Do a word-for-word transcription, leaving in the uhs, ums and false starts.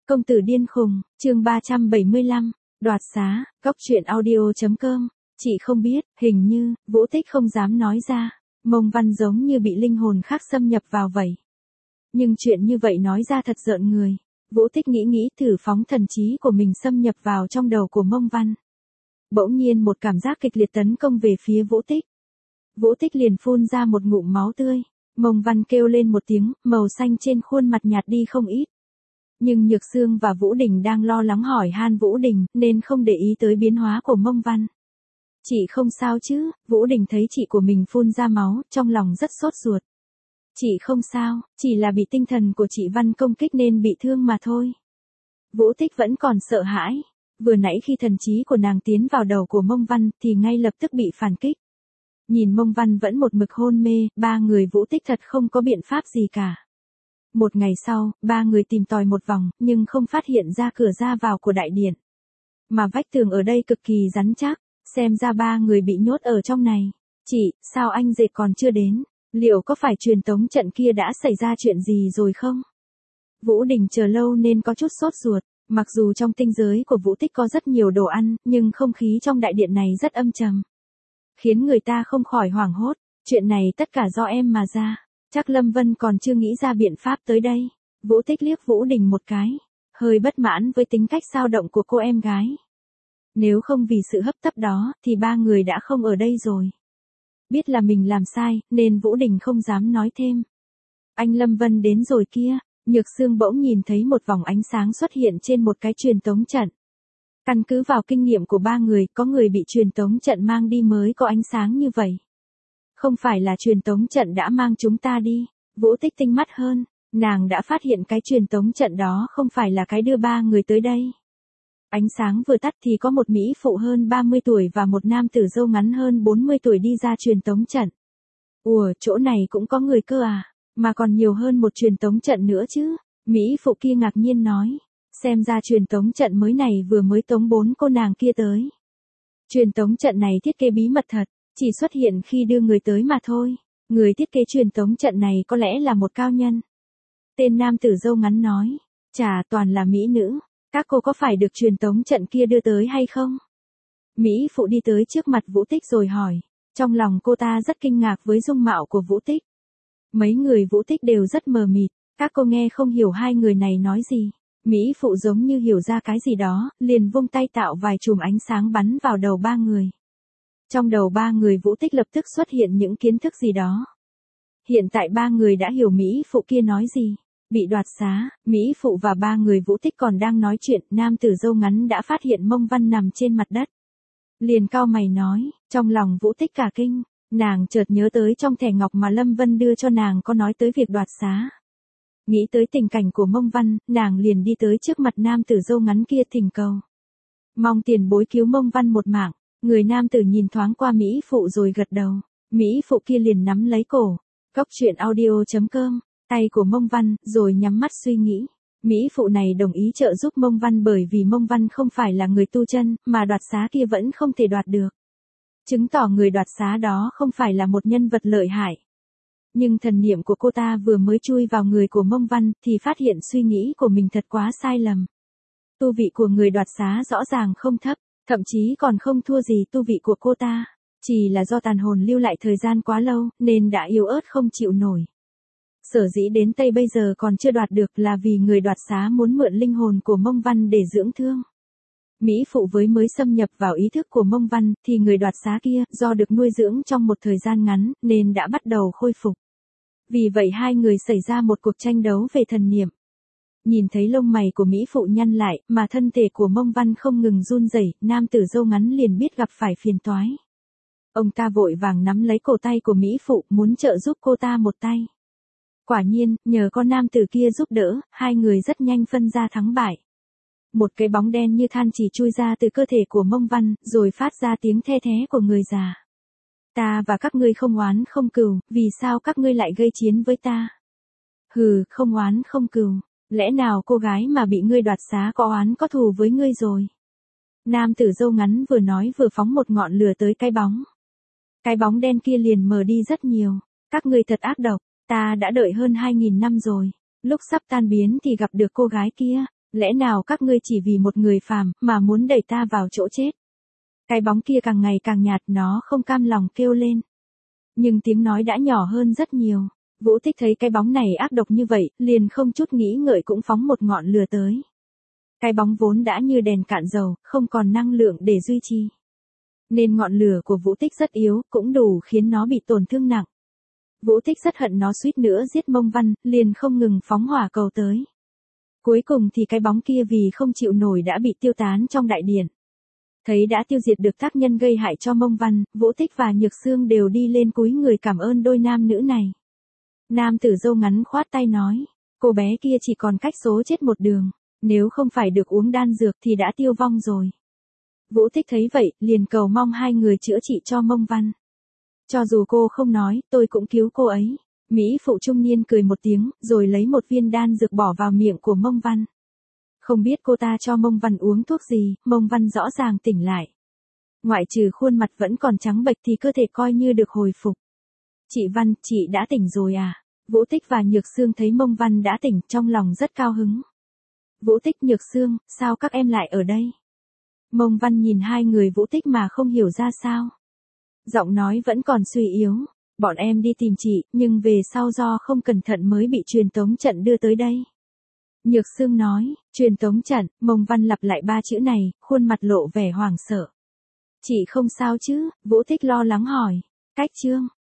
Công tử điên khùng, chương ba trăm bảy mươi lăm, đoạt xá, góc truyện audio.com. Chị không biết, hình như, Vũ Tích không dám nói ra. Mông Văn giống như bị linh hồn khác xâm nhập vào vậy. Nhưng chuyện như vậy nói ra thật rợn người. Vũ Tích nghĩ nghĩ thử phóng thần trí của mình xâm nhập vào trong đầu của Mông Văn. Bỗng nhiên một cảm giác kịch liệt tấn công về phía Vũ Tích. Vũ Tích liền phun ra một ngụm máu tươi. Mông Văn kêu lên một tiếng, màu xanh trên khuôn mặt nhạt đi không ít. Nhưng Nhược Sương và Vũ Đình đang lo lắng hỏi han Vũ Đình, nên không để ý tới biến hóa của Mông Văn. Chị không sao chứ? Vũ Đình thấy chị của mình phun ra máu, trong lòng rất sốt ruột. Chị không sao, chỉ là bị tinh thần của chị Văn công kích nên bị thương mà thôi. Vũ Tích vẫn còn sợ hãi. Vừa nãy khi thần trí của nàng tiến vào đầu của Mông Văn thì ngay lập tức bị phản kích. Nhìn Mông Văn vẫn một mực hôn mê, ba người Vũ Tích thật không có biện pháp gì cả. Một ngày sau, ba người tìm tòi một vòng, nhưng không phát hiện ra cửa ra vào của đại điện. Mà vách tường ở đây cực kỳ rắn chắc, xem ra ba người bị nhốt ở trong này. Chị, sao anh dệt còn chưa đến? Liệu có phải truyền tống trận kia đã xảy ra chuyện gì rồi không? Vũ Đình chờ lâu nên có chút sốt ruột. Mặc dù trong tinh giới của Vũ Tích có rất nhiều đồ ăn, nhưng không khí trong đại điện này rất âm trầm. Khiến người ta không khỏi hoảng hốt. Chuyện này tất cả do em mà ra. Chắc Lâm Vân còn chưa nghĩ ra biện pháp tới đây. Vũ Tích liếc Vũ Đình một cái. Hơi bất mãn với tính cách dao động của cô em gái. Nếu không vì sự hấp tấp đó, thì ba người đã không ở đây rồi. Biết là mình làm sai, nên Vũ Đình không dám nói thêm. Anh Lâm Vân đến rồi kia. Nhược Sương bỗng nhìn thấy một vòng ánh sáng xuất hiện trên một cái truyền tống trận. Căn cứ vào kinh nghiệm của ba người, có người bị truyền tống trận mang đi mới có ánh sáng như vậy. Không phải là truyền tống trận đã mang chúng ta đi. Vũ Tích tinh mắt hơn, nàng đã phát hiện cái truyền tống trận đó không phải là cái đưa ba người tới đây. Ánh sáng vừa tắt thì có một mỹ phụ hơn ba mươi tuổi và một nam tử râu ngắn hơn bốn mươi tuổi đi ra truyền tống trận. Ủa, chỗ này cũng có người cơ à, mà còn nhiều hơn một truyền tống trận nữa chứ. Mỹ phụ kia ngạc nhiên nói, xem ra truyền tống trận mới này vừa mới tống bốn cô nàng kia tới. Truyền tống trận này thiết kế bí mật thật. Chỉ xuất hiện khi đưa người tới mà thôi. Người thiết kế truyền tống trận này có lẽ là một cao nhân. Tên nam tử râu ngắn nói. Chà, toàn là mỹ nữ. Các cô có phải được truyền tống trận kia đưa tới hay không? Mỹ phụ đi tới trước mặt Vũ Tích rồi hỏi. Trong lòng cô ta rất kinh ngạc với dung mạo của Vũ Tích. Mấy người Vũ Tích đều rất mờ mịt. Các cô nghe không hiểu hai người này nói gì. Mỹ phụ giống như hiểu ra cái gì đó, liền vung tay tạo vài chùm ánh sáng bắn vào đầu ba người. Trong đầu ba người Vũ Tích lập tức xuất hiện những kiến thức gì đó. Hiện tại ba người đã hiểu Mỹ phụ kia nói gì. Bị đoạt xá, Mỹ phụ và ba người Vũ Tích còn đang nói chuyện, nam tử râu ngắn đã phát hiện Mông Văn nằm trên mặt đất. Liền cau mày nói, trong lòng Vũ Tích cả kinh, nàng chợt nhớ tới trong thẻ ngọc mà Lâm Vân đưa cho nàng có nói tới việc đoạt xá. Nghĩ tới tình cảnh của Mông Văn, nàng liền đi tới trước mặt nam tử râu ngắn kia thỉnh cầu. Mong tiền bối cứu Mông Văn một mạng. Người nam tử nhìn thoáng qua Mỹ phụ rồi gật đầu. Mỹ phụ kia liền nắm lấy cổ. Góc truyện audio.com. Tay của Mông Văn, rồi nhắm mắt suy nghĩ. Mỹ phụ này đồng ý trợ giúp Mông Văn bởi vì Mông Văn không phải là người tu chân, mà đoạt xá kia vẫn không thể đoạt được. Chứng tỏ người đoạt xá đó không phải là một nhân vật lợi hại. Nhưng thần niệm của cô ta vừa mới chui vào người của Mông Văn, thì phát hiện suy nghĩ của mình thật quá sai lầm. Tu vị của người đoạt xá rõ ràng không thấp. Thậm chí còn không thua gì tu vị của cô ta. Chỉ là do tàn hồn lưu lại thời gian quá lâu, nên đã yếu ớt không chịu nổi. Sở dĩ đến Tây bây giờ còn chưa đoạt được là vì người đoạt xá muốn mượn linh hồn của Mông Văn để dưỡng thương. Mỹ phụ với mới xâm nhập vào ý thức của Mông Văn, thì người đoạt xá kia, do được nuôi dưỡng trong một thời gian ngắn, nên đã bắt đầu khôi phục. Vì vậy hai người xảy ra một cuộc tranh đấu về thần niệm. Nhìn thấy lông mày của Mỹ phụ nhăn lại, mà thân thể của Mông Văn không ngừng run rẩy, nam tử râu ngắn liền biết gặp phải phiền toái. Ông ta vội vàng nắm lấy cổ tay của Mỹ phụ, muốn trợ giúp cô ta một tay. Quả nhiên, nhờ con nam tử kia giúp đỡ, hai người rất nhanh phân ra thắng bại. Một cái bóng đen như than chỉ chui ra từ cơ thể của Mông Văn, rồi phát ra tiếng the thé của người già. Ta và các ngươi không oán không cừu, vì sao các ngươi lại gây chiến với ta? Hừ, không oán không cừu. Lẽ nào cô gái mà bị ngươi đoạt xá có oán có thù với ngươi rồi? Nam tử râu ngắn vừa nói vừa phóng một ngọn lửa tới cái bóng. Cái bóng đen kia liền mờ đi rất nhiều. Các ngươi thật ác độc, ta đã đợi hơn hai nghìn năm rồi. Lúc sắp tan biến thì gặp được cô gái kia. Lẽ nào các ngươi chỉ vì một người phàm mà muốn đẩy ta vào chỗ chết? Cái bóng kia càng ngày càng nhạt, nó không cam lòng kêu lên. Nhưng tiếng nói đã nhỏ hơn rất nhiều. Vũ Tích thấy cái bóng này ác độc như vậy, liền không chút nghĩ ngợi cũng phóng một ngọn lửa tới. Cái bóng vốn đã như đèn cạn dầu, không còn năng lượng để duy trì. Nên ngọn lửa của Vũ Tích rất yếu, cũng đủ khiến nó bị tổn thương nặng. Vũ Tích rất hận nó suýt nữa giết Mông Văn, liền không ngừng phóng hỏa cầu tới. Cuối cùng thì cái bóng kia vì không chịu nổi đã bị tiêu tán trong đại điện. Thấy đã tiêu diệt được tác nhân gây hại cho Mông Văn, Vũ Tích và Nhược Xương đều đi lên cúi người cảm ơn đôi nam nữ này. Nam tử râu ngắn khoát tay nói, cô bé kia chỉ còn cách số chết một đường, nếu không phải được uống đan dược thì đã tiêu vong rồi. Vũ Tích thấy vậy, liền cầu mong hai người chữa trị cho Mông Văn. Cho dù cô không nói, tôi cũng cứu cô ấy. Mỹ phụ trung niên cười một tiếng, rồi lấy một viên đan dược bỏ vào miệng của Mông Văn. Không biết cô ta cho Mông Văn uống thuốc gì, Mông Văn rõ ràng tỉnh lại. Ngoại trừ khuôn mặt vẫn còn trắng bệch thì cơ thể coi như được hồi phục. Chị Văn, chị đã tỉnh rồi à? Vũ Tích và Nhược Xương thấy Mông Văn đã tỉnh, trong lòng rất cao hứng. Vũ Tích, Nhược Xương, sao các em lại ở đây? Mông Văn nhìn hai người Vũ Tích mà không hiểu ra sao. Giọng nói vẫn còn suy yếu. Bọn em đi tìm chị, nhưng về sau do không cẩn thận mới bị truyền tống trận đưa tới đây. Nhược Xương nói, truyền tống trận, Mông Văn lặp lại ba chữ này, khuôn mặt lộ vẻ hoảng sợ. Chị không sao chứ? Vũ Tích lo lắng hỏi. Cách chương.